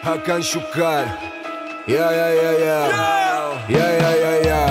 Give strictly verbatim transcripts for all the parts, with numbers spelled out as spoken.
Hakan Şukar. Yeah, yeah, yeah, yeah. Yeah, yeah, yeah, yeah.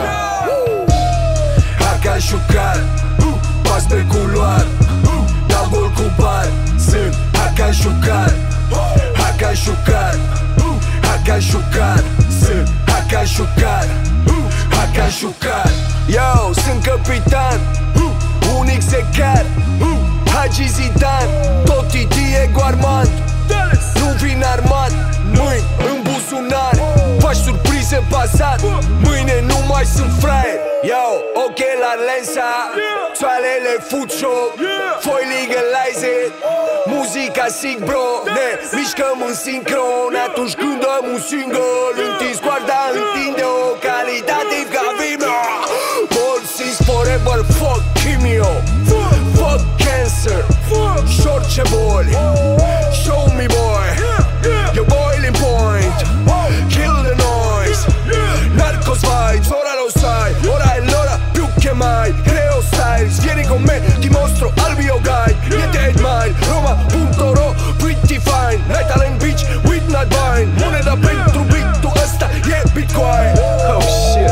Hakan Şukar. Pas pe culoar. Dau gol cu bar. Sunt Hakan Şukar. Hakan Şukar. Hakan Şukar. Sunt Hakan Şukar. Hakan Şukar. Yo, sunt capitan. Unic secar. Hagi Zidane. Totti Diego Armand. Nu vin armat. Mâini în buzunar. Faci surprize în bazar. Mâine nu mai sunt fraier. Yo, ochelari lensa. Soarele futsho. Foi legalize it. Muzica sick bro. Ne mișcăm în sincron atunci când dăm un single. Întins coarda, întinde-o. Calitativ ca vibro. Ball since forever. Fuck chimio. Fuck cancer. Și orice boli. Show me boy. Your boiling point. Kill the noise. Narcos vibes. Ora lo sai. Ora è l'ora più che mai. Creo styles. Vieni con me. Ti mostro al mio guide. Niente hate mine. Roma.ro. Pretty fine. Night Talent Beach. With not buying. Moneda pentru beat-ul ăsta e Bitcoin. Oh shit.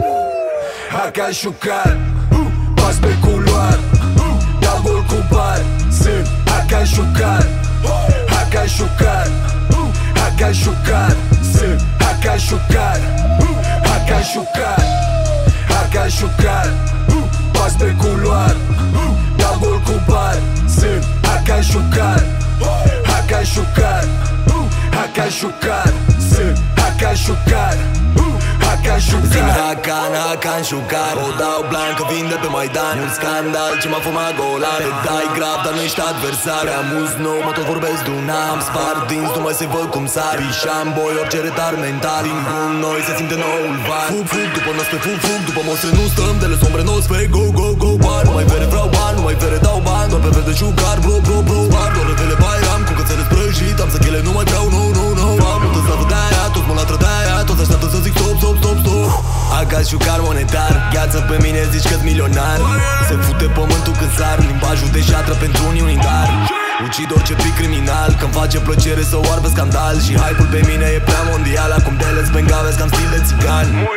Hakan Şukar. Pas pe culoar. Dau gol cu bar. Sunt Hakan Şukar. Hakan Şukar. Hakan Şukar. Sunt Hakan Şukar. Hakan Şukar. Hakan Şukar. Pas pe culoar. Dau gol cu bar. Sunt Hakan Şukar. Hakan Şukar. Hakan Şukar. Sunt Hakan Şukar. Hakan Şukar. Hakan, Hakan Şukar. O dau blancă, vin de pe Maidan. Un scandal ce m-a fumat golan. Te dai grav, dar nu ești adversar. Prea mulți nou, mă tot vorbesc de un an. Am spart dinți, nu mai se văd cum sar. Pișam boi, orice retard mental. Din bun noi se simte noul van. Fug, fug, după nos pe fug, fug. După mostre nu stăm, de le sombre nu sfei. Go, go, go, bani. Nu mai vere vreau bani, nu mai vere dau bani. Doar pe verde Șukar, bro, bro, bro. Bar, doar revele Bayram, cu cățele sprăjit. Am să chele, nu mai vreau, no, no, no. Am multă slavă de-aia, toți mă latră de-aia. Toți așteaptă să zic stop, stop, stop, stop. Hakan Şukar monetar. Gheață pe mine, zici că-s milionar. Se fute pământul când sar. Limbajul de șatră pentru unii unidar. Ucid orice pic criminal. Că-mi face plăcere să o oarbă scandal. Și hype-ul pe mine e prea mondial. Acum de les bengaves cam stil de țigan.